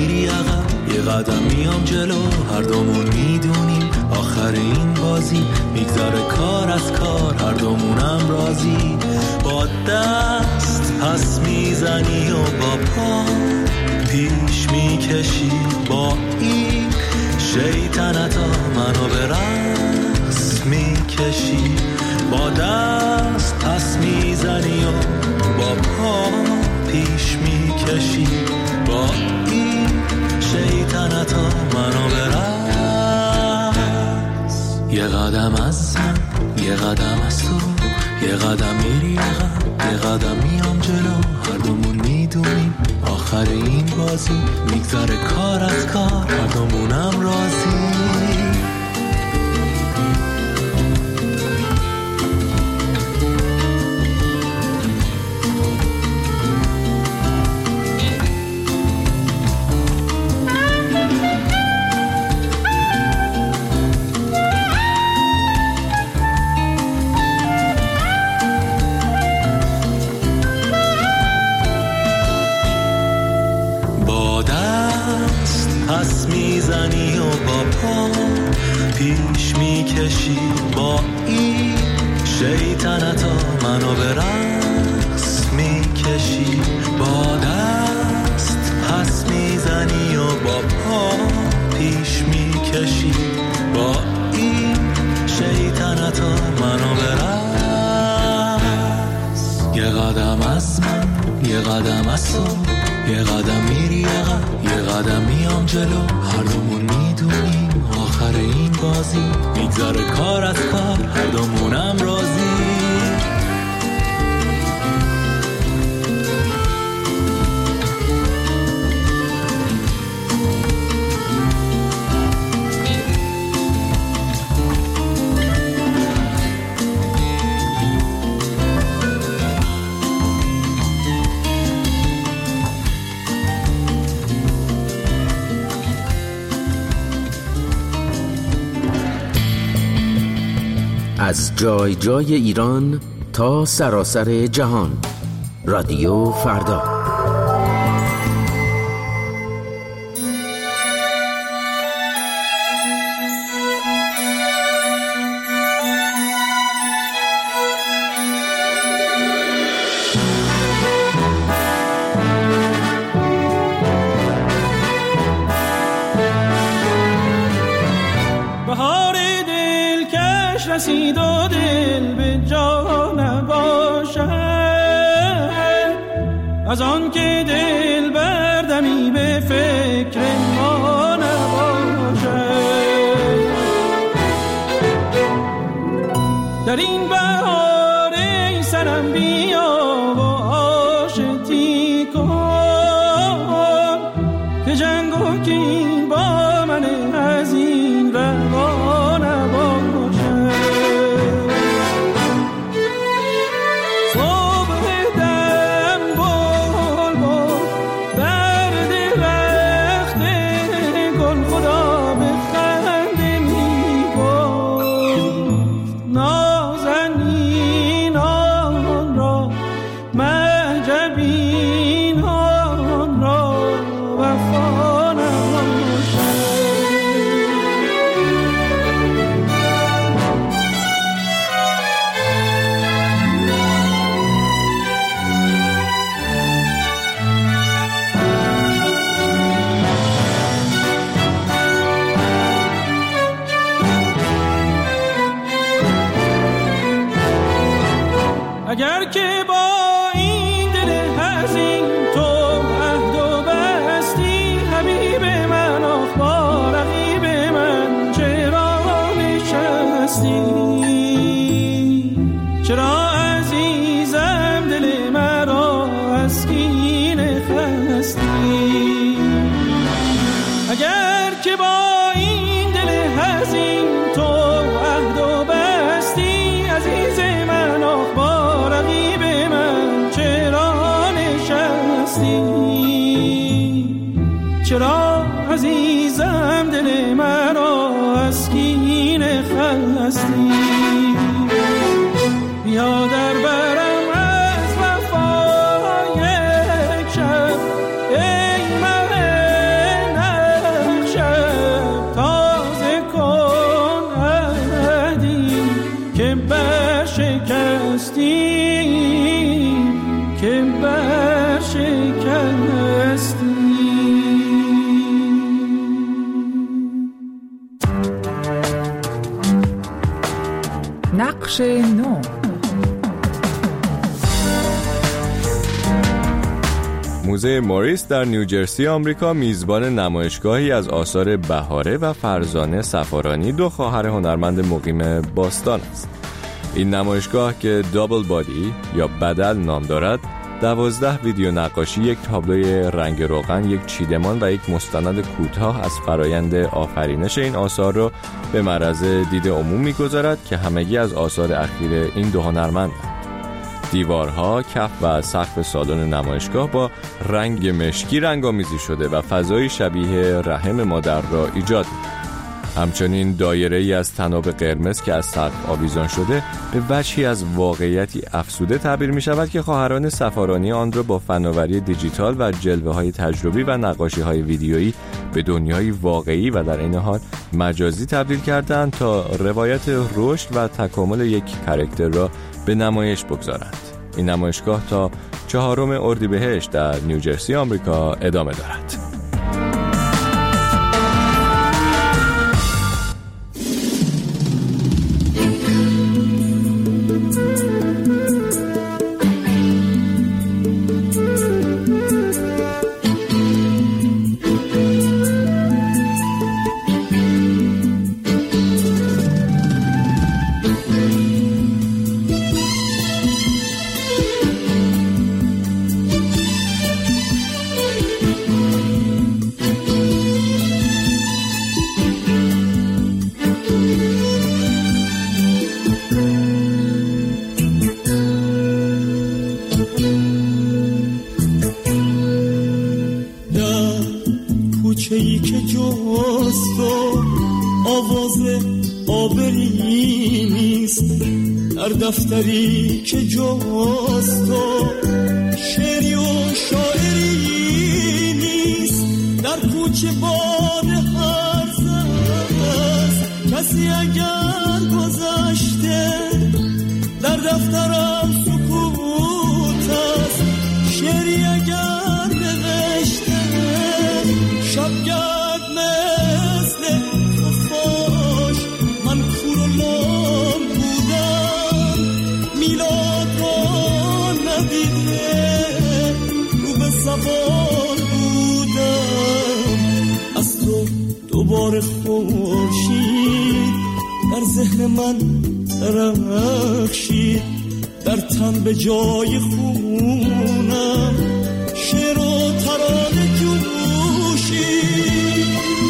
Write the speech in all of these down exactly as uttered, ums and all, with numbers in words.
میری عقب یه قدم میام جلو، هر دومون میدونیم آخر این بازی میگذره کار از کار، هر دومونم راضی. با دست پس میزنی و با پا پیش میکشی، با این شیطنتا منو به رقص میکشی. با دست پس میزنی و با پا پیش میکشی، با این شیطنتا منو به رقص. یه قدم از من یه قدم از تو، یه قدم میری عقب یه قدم میام جلو، هر دومون میدونیم آخر این بازی میگذره کار از کار، هر دومونم راضی. پس میزنی و با پا پیش میکشی، با این شیطنتا منو به رقص میکشی. با دست پس میزنی و با پا پیش میکشی، با این شیطنتا منو به رقص. یه قدم از من یه قدم از تو، یه قدم میری عقب یه قدم میام جلو، هر دومون میدونیم آخر این بازی میگذره کار از کار، هر دومونم راضی. از جای جای ایران تا سراسر جهان، رادیو فردا. رسید و دل به جا نباشد، از آن که دل بردمی به فکر ما نباشد. در این بهار ای سرم بیا و آشتی کن، که جنگ و کین با من از این روا نباشد. اگر که با این دل حزین تو عهد و بستی، حبیب من آخ با رقیب من چرا نشستی؟ چرا عزیزم دل مرا از کینه خستی؟ اگر که با این دل حزین تو عهد و بستی، عزیز من آخ با رقیب من چرا نشستی؟ چرا عزیزم دل مرا از کینه خستی؟ بیا در برم از وفا یک شب ای مه راستی که برشکستی. نقش نو. موزه موریس در نیوجرسی آمریکا میزبان نمایشگاهی از آثار بهاره و فرزانه صفارانی، دو خواهر هنرمند مقیم باستان است. این نمایشگاه که دابل بادی یا بدل نام دارد، دوازده ویدیو نقاشی، یک تابلوی رنگ روغن، یک چیدمان و یک مستند کوتاه از فرایند آفرینش این آثار را به معرض دید عموم می‌گذارد که همگی از آثار اخیر این دو هنرمندند. دیوارها، کف و سقف سالن نمایشگاه با رنگ مشکی رنگامیزی شده و فضای شبیه رحم مادر را ایجاد می‌کند. همچنین دایره‌ای از طناب قرمز که از سقف آویزان شده به وجهی از واقعیتی افسوده تعبیر می‌شود که خواهران صفارانی آن را با فناوری دیجیتال و جلوه‌های تجربی و نقاشی‌های ویدیویی به دنیای واقعی و در این حال مجازی تبدیل کردند تا روایت رشد و تکامل یک کاراکتر را به نمایش بگذارند. این نمایشگاه تا چهارم اردیبهشت در نیوجرسی آمریکا ادامه دارد. کوچه‌ای که جست و آواز آبری نیست، در دفتری که جست و شعری و شاعری نیست، در کوچه باد هرز است کسی اگر گذشته، در دفترم سکوت است شعری اگر نوشته، شبگرد مثل خفاش من کور و لام بودم، میلاد را ندیده رو به سوار بودم، از تو دوباره خورشید در ذهن من درخشید، در تن به جای خونم شعر و ترانه جوشید.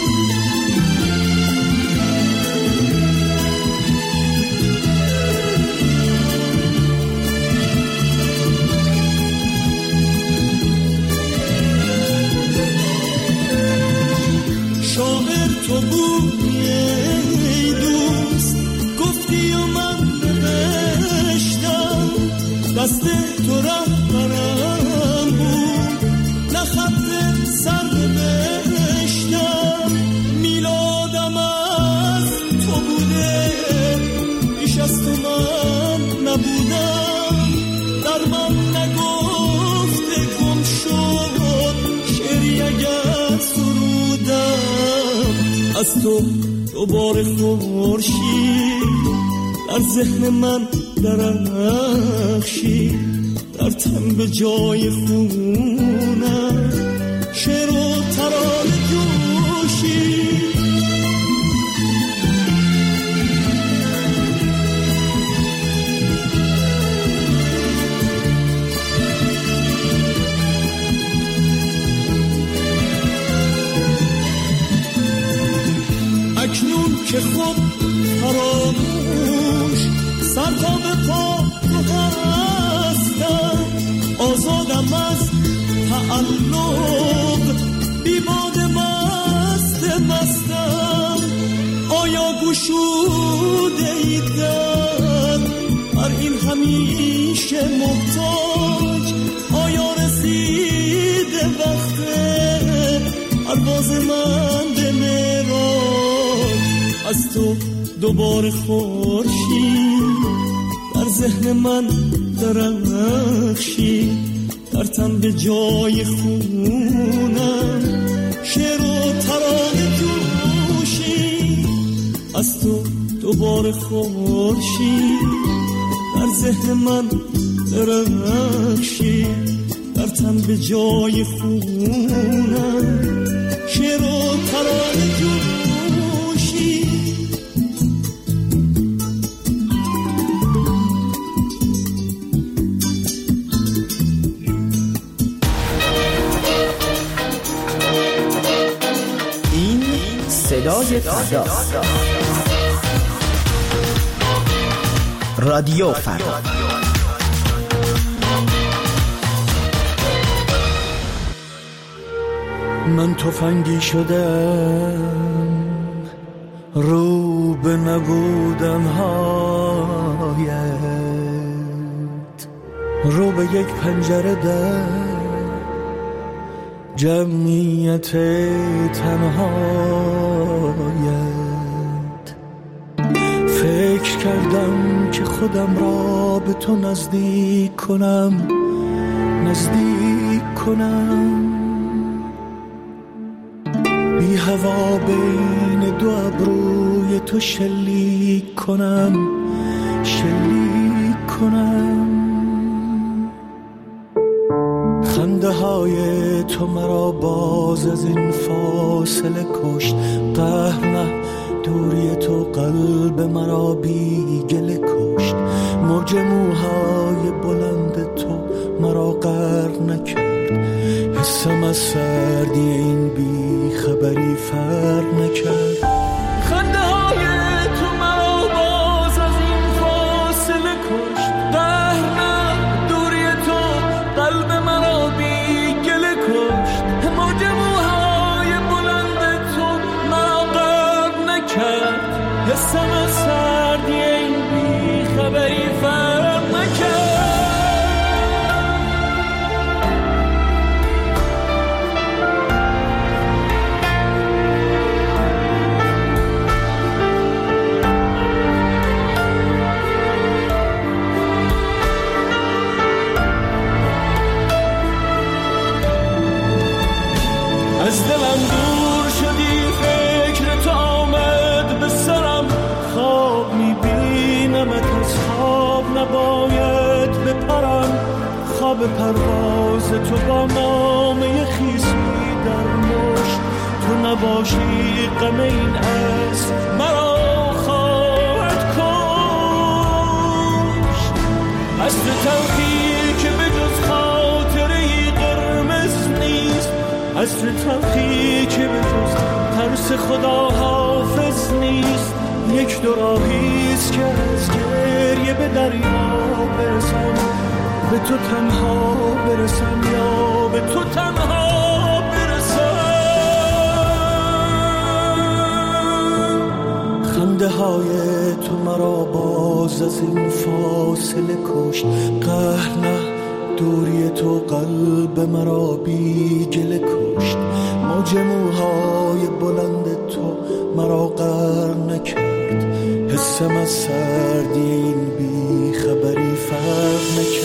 شاعر تو بودی ای دوست، گفتی و من نوشتم، دست تو رهبرم بود نه خط سر نوشتم، میلادم از تو بوده بیش از تو من نبودم، در من نگفته گم شد شعری اگر سرودم، از تو دوباره خورشید در ذهن من درخشید، در تن به جای خونم شعر و ترانه جوشید. اکنون که خود فراموش سر تا به پا تو هستم، آزادم از تعلق بی باد مست مستم، آیا گشوده ای در بر این همیشه محتاج، آیا رسیده وقت پرواز من به معراج، از تو دوباره خورشید در در ذهن من درخشی، در تن به جای خونم شعر و ترانه جوشی، از تو دوباره خورشید در ذهن من درخشی، در تن به جای خونم شعر و ترانه جوشی. این صدای فردا، رادیو فردا. من تفنگی شدم رو به نبودم هایت، رو به یک پنجره در جمعیت تنهایت. فکر کردم که خودم را به تو نزدیک کنم، نزدیک کنم، بی هوا بین دو ابروی تو شلیک کنم، شلیک کنم. خنده های تو مرا باز از این فاصله کشت، قهر نه دوری تو قلب مرا بی گله کشت. موج موهای بلند تو مرا غرق نکرد، حسم از سردی این بی خبری فرق نکرد. خنده های تو مرا باز از این فاصله کشت، قهر نه دوری تو قلب مرا بی گله کشت. موج موهای بلند تو مرا غرق نکرد، حسم از سردی این بی خبری فرق نکرد. از دلم دور شدی، فکر تو آمد به سرم، خواب میبینمت از خواب نباید بپرم. خواب پرواز تو با نامه خیسی در مشت، تو نباشی غم این از مرا خواهد کشت. از تو تلخی که به جز خاطره‌ای قرمز نیست، از تو تلخی که به جز ترس خدا حافظ نیست. یک دو راهیست که از گریه به دریا برسم، به تو تنها برسم یا به تو تنها برسم. خنده های تو مرا باز از این فاصله کشت، قهر نه دوری تو قلب مرا بی گله کشت. موج موهای بلند تو مرا غرق نکرد، حسم از سردی این بی خبری فرق نکرد.